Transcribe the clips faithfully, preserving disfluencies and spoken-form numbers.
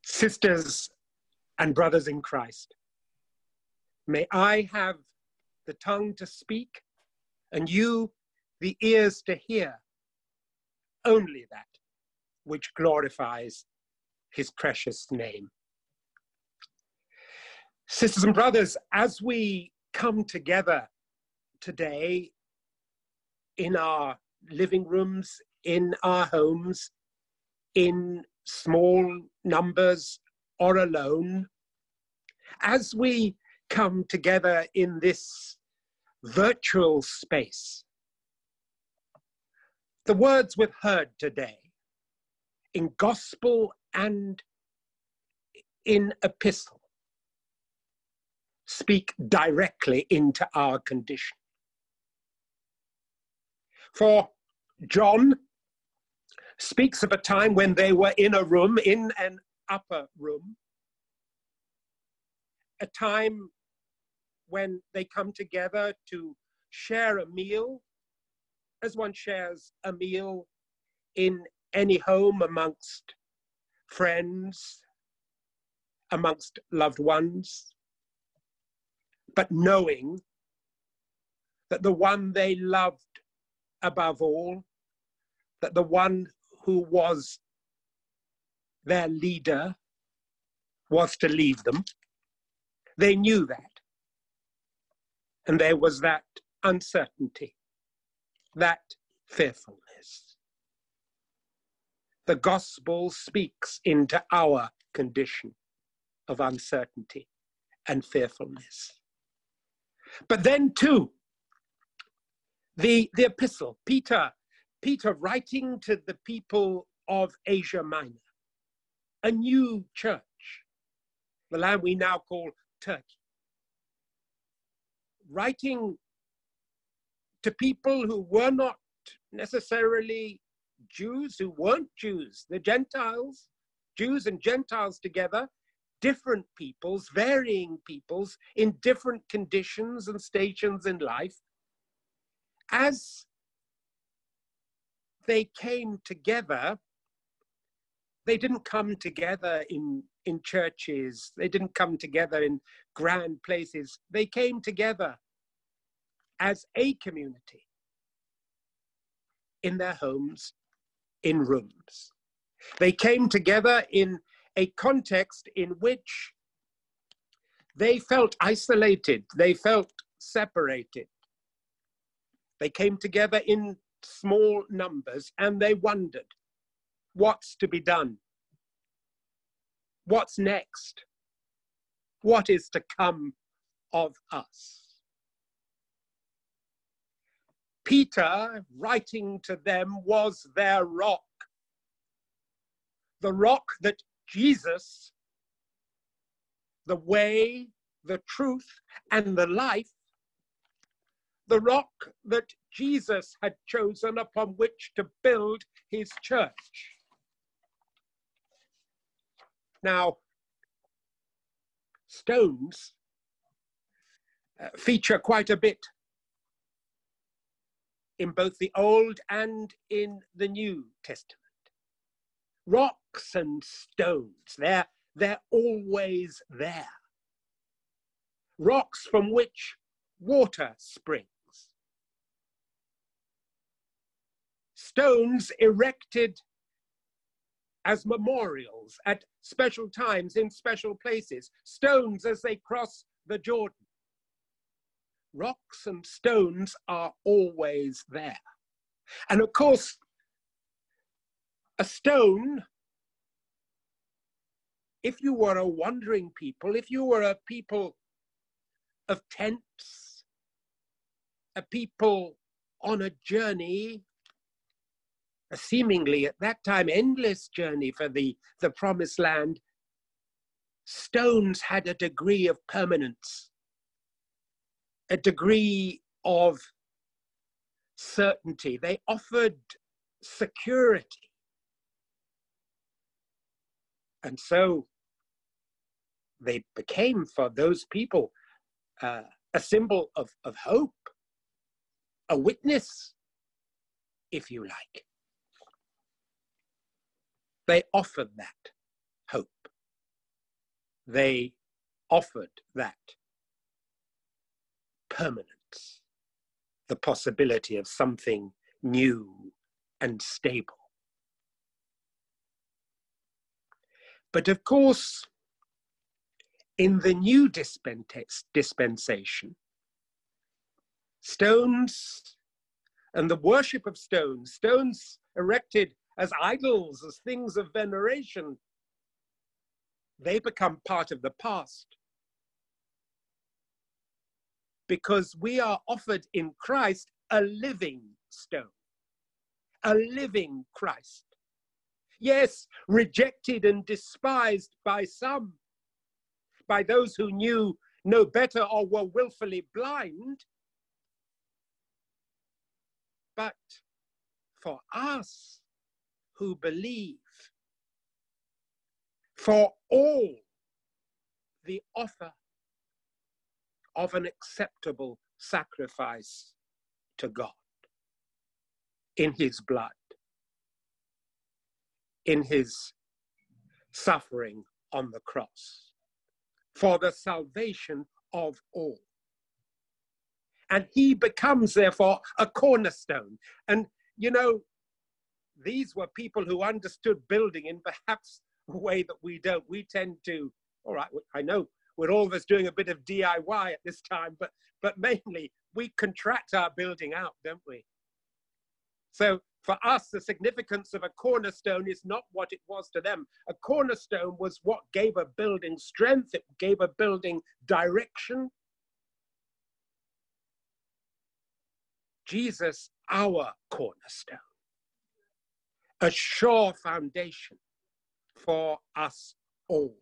Sisters and brothers in Christ, may I have the tongue to speak and you the ears to hear only that which glorifies his precious name. Sisters and brothers, as we come together today in our living rooms, in our homes, in small numbers or alone, as we come together in this virtual space, the words we've heard today in gospel and in epistle speak directly into our condition. For John speaks of a time when they were in a room, in an upper room, a time when they come together to share a meal, as one shares a meal in any home amongst friends, amongst loved ones, but knowing that the one they loved above all, that the one who was their leader was to leave them. They knew that. And there was that uncertainty, that fearfulness. The gospel speaks into our condition of uncertainty and fearfulness. But then too, the, the epistle, Peter, Peter writing to the people of Asia Minor, a new church, the land we now call Turkey, writing to people who were not necessarily Jews, who weren't Jews, the Gentiles, Jews and Gentiles together, different peoples, varying peoples in different conditions and stations in life. As they came together, they didn't come together in, in churches, they didn't come together in grand places, they came together as a community in their homes, in rooms. They came together in a context in which they felt isolated, they felt separated. They came together in small numbers and they wondered, what's to be done? What's next? What is to come of us? Peter, writing to them, was their rock. The rock that Jesus, the way, the truth, and the life, the rock that Jesus had chosen upon which to build his church. Now, stones uh, feature quite a bit in both the Old and in the New Testament. Rocks and stones, they're, they're always there. Rocks from which water springs. Stones erected as memorials at special times in special places. Stones as they cross the Jordan. Rocks and stones are always there. And of course, a stone, if you were a wandering people, if you were a people of tents, a people on a journey, a seemingly at that time endless journey for the, the promised land, stones had a degree of permanence, a degree of certainty. They offered security. And so they became, for those people, uh, a symbol of, of hope, a witness, if you like. They offered that hope. they offered that permanence, the possibility of something new and stable. But of course, in the new dispensation, stones and the worship of stones, stones erected as idols, as things of veneration, they become part of the past. Because we are offered in Christ a living stone, a living Christ. Yes, rejected and despised by some, by those who knew no better or were willfully blind. But for us who believe, for all, the offer of an acceptable sacrifice to God in his blood, in his suffering on the cross, for the salvation of all. And he becomes, therefore, a cornerstone. And, you know, these were people who understood building in perhaps a way that we don't. We tend to, all right, I know we're all of us doing a bit of D I Y at this time, but, but mainly we contract our building out, don't we? So for us, the significance of a cornerstone is not what it was to them. A cornerstone was what gave a building strength, it gave a building direction. Jesus, our cornerstone, a sure foundation for us all.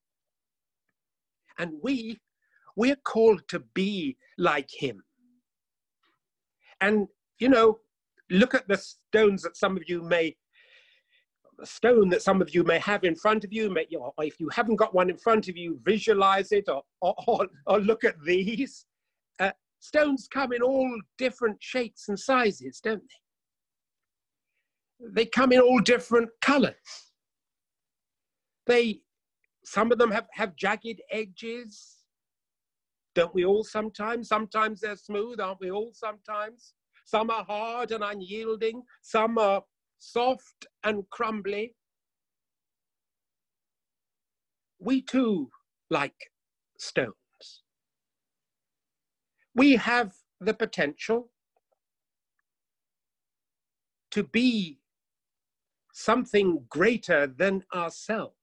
And we, we're called to be like him. And, you know, look at the stones that some of you may, the stone that some of you may have in front of you. May, you know, if you haven't got one in front of you, visualize it or, or, or, or look at these. Uh, stones come in all different shapes and sizes, don't they? They come in all different colors. They, some of them have, have jagged edges. Don't we all sometimes? Sometimes they're smooth, aren't we all sometimes? Some are hard and unyielding. Some are soft and crumbly. We too like stones. We have the potential to be something greater than ourselves.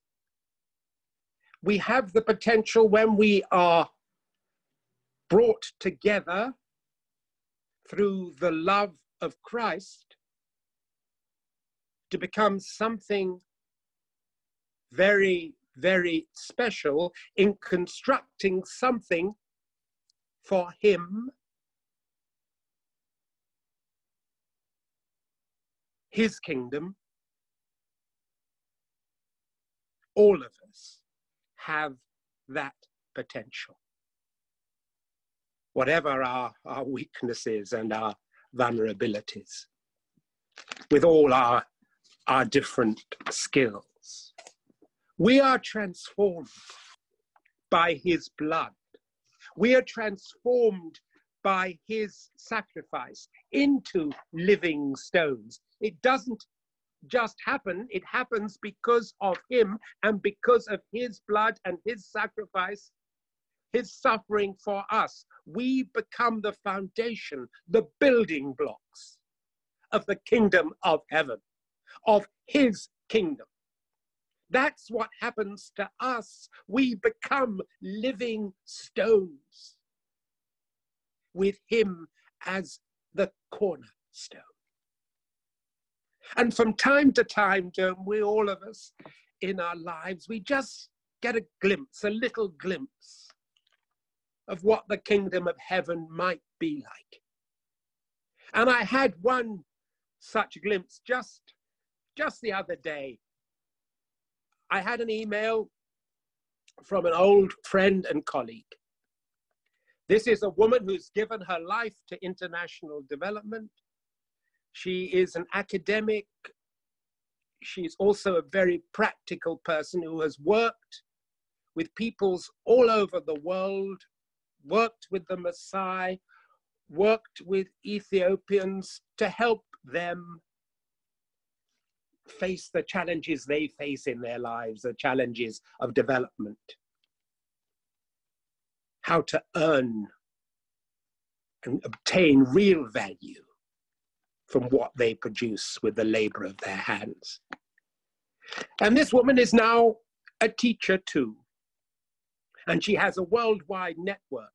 We have the potential, when we are brought together through the love of Christ, to become something very, very special in constructing something for him, his kingdom. All of us have that potential, whatever our, our weaknesses and our vulnerabilities, with all our, our different skills. We are transformed by his blood. We are transformed by his sacrifice into living stones. It doesn't just happen, it happens because of him and because of his blood and his sacrifice, his suffering for us. We become the foundation, the building blocks of the kingdom of heaven, of his kingdom. That's what happens to us. We become living stones with him as the cornerstone. And from time to time, don't we, all of us in our lives, we just get a glimpse, a little glimpse of what the kingdom of heaven might be like. And I had one such glimpse just, just the other day. I had an email from an old friend and colleague. This is a woman who's given her life to international development. She is an academic. She's also a very practical person who has worked with peoples all over the world, worked with the Maasai, worked with Ethiopians to help them face the challenges they face in their lives, the challenges of development. How to earn and obtain real value from what they produce with the labor of their hands. And this woman is now a teacher too. And she has a worldwide network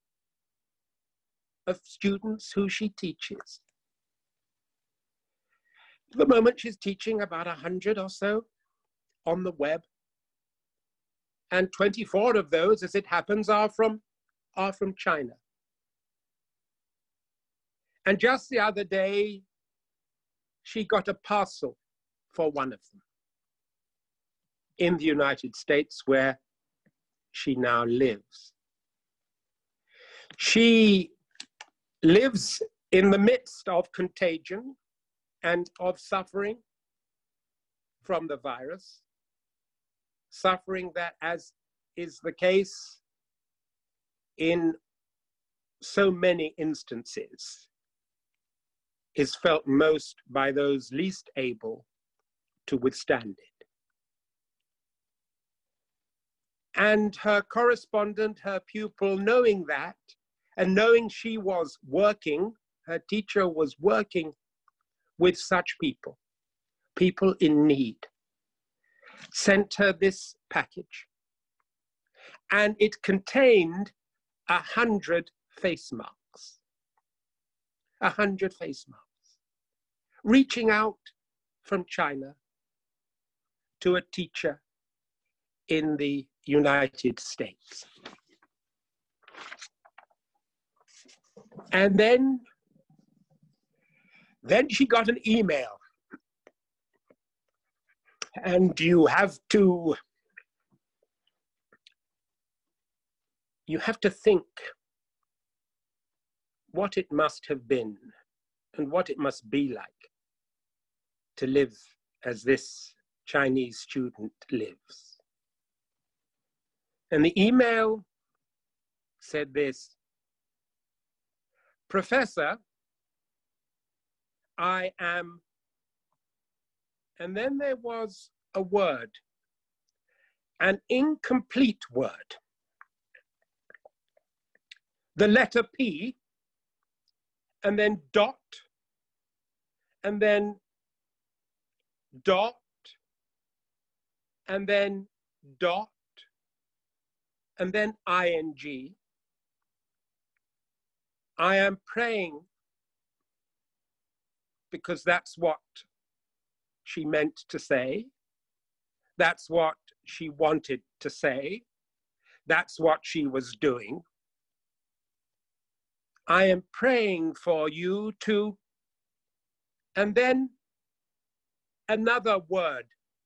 of students who she teaches. At the moment, she's teaching about a hundred or so on the web. And twenty-four of those, as it happens, are from, are from China. And just the other day, she got a parcel for one of them in the United States, where she now lives. She lives in the midst of contagion and of suffering from the virus, suffering that, as is the case in so many instances, is felt most by those least able to withstand it. And her correspondent, her pupil, knowing that, and knowing she was working, her teacher was working with such people, people in need, sent her this package. And it contained a hundred face marks, a hundred face marks, reaching out from China to a teacher in the United States. And then, then she got an email. And you have to, you have to think what it must have been and what it must be like to live as this Chinese student lives. And the email said this: Professor, I am, and then there was a word, an incomplete word. The letter P, and then dot, and then dot, and then dot, and then ing. I am praying, because that's what she meant to say. That's what she wanted to say. That's what she was doing. I am praying for you to, and then another word,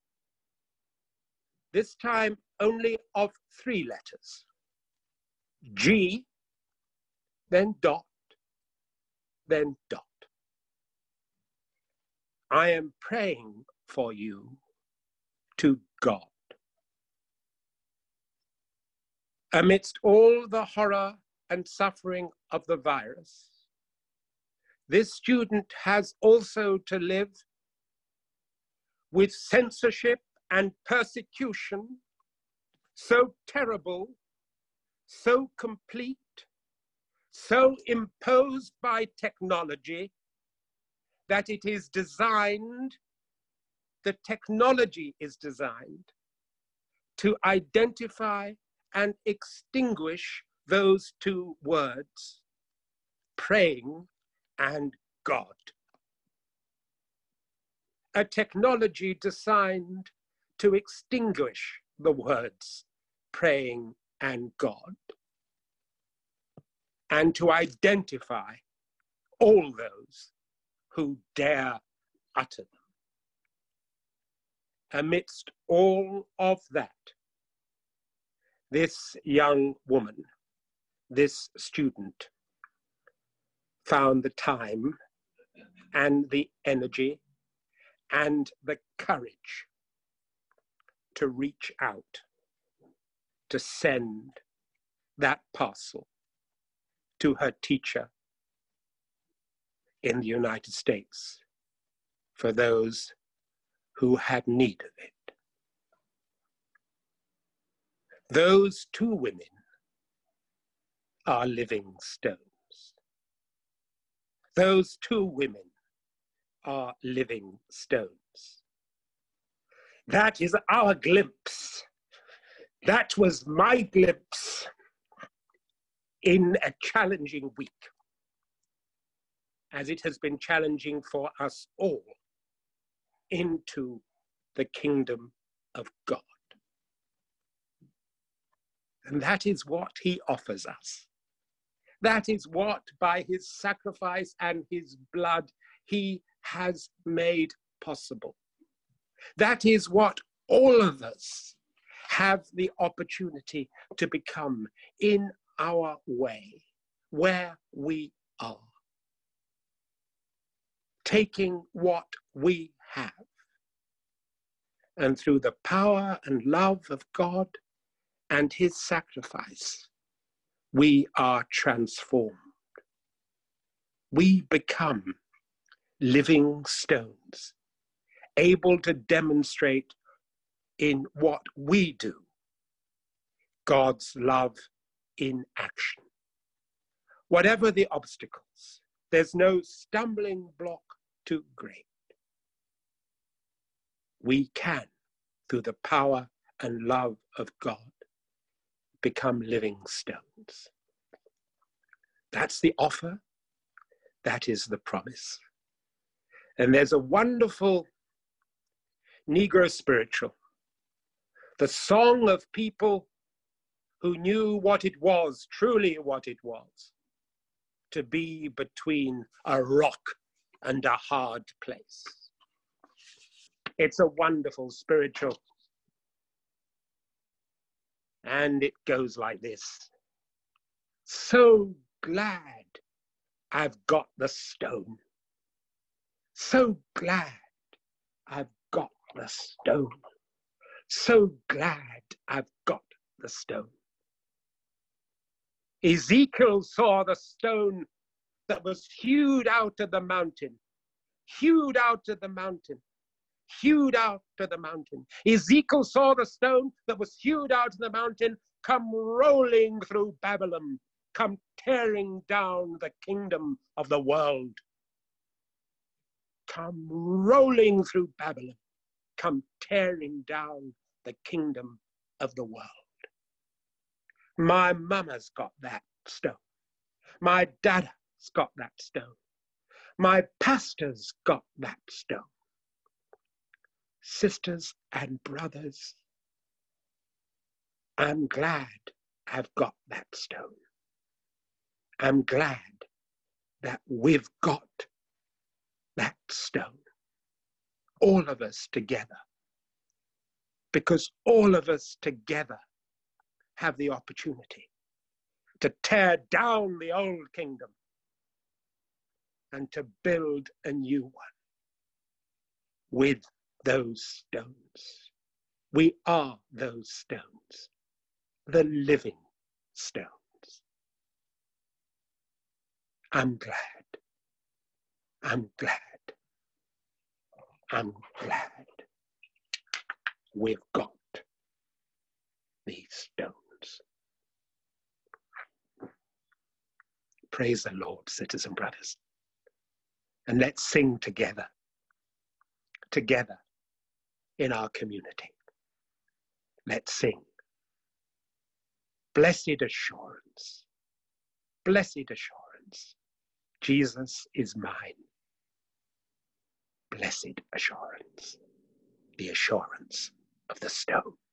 this time only of three letters. G, then dot, then dot. I am praying for you to God. Amidst all the horror and suffering of the virus, this student has also to live with censorship and persecution so terrible, so complete, so imposed by technology that it is designed, the technology is designed to identify and extinguish those two words, praying and God. A technology designed to extinguish the words praying and God, and to identify all those who dare utter them. Amidst all of that, this young woman, this student, found the time and the energy and the courage to reach out to send that parcel to her teacher in the United States for those who had need of it. Those two women are living stones. Those two women are living stones. That is our glimpse. That was my glimpse in a challenging week, as it has been challenging for us all, into the kingdom of God. And that is what he offers us. That is what, by his sacrifice and his blood, he has made possible. That is what all of us have the opportunity to become in our way, where we are. Taking what we have, and through the power and love of God and his sacrifice, we are transformed. We become living stones, able to demonstrate in what we do God's love in action. Whatever the obstacles, there's no stumbling block too great. We can, through the power and love of God, become living stones. That's the offer. That is the promise. And there's a wonderful Negro spiritual, the song of people who knew what it was, truly what it was, to be between a rock and a hard place. It's a wonderful spiritual. And it goes like this. So glad I've got the stone. So glad I've got the stone. So glad I've got the stone. Ezekiel saw the stone that was hewed out of the mountain, hewed out of the mountain, hewed out of the mountain. Ezekiel saw the stone that was hewed out of the mountain come rolling through Babylon, come tearing down the kingdom of the world. Come rolling through Babylon, come tearing down the kingdom of the world. My mama's got that stone. My dada's got that stone. My pastor's got that stone. Sisters and brothers, I'm glad I've got that stone. I'm glad that we've got that stone. All of us together. Because all of us together have the opportunity to tear down the old kingdom and to build a new one with those stones. We are those stones, the living stones. I'm glad. I'm glad. I'm glad we've got these stones. Praise the Lord, sisters and brothers. And let's sing together, together in our community. Let's sing. Blessed assurance, blessed assurance, Jesus is mine. Blessed assurance, the assurance of the stone.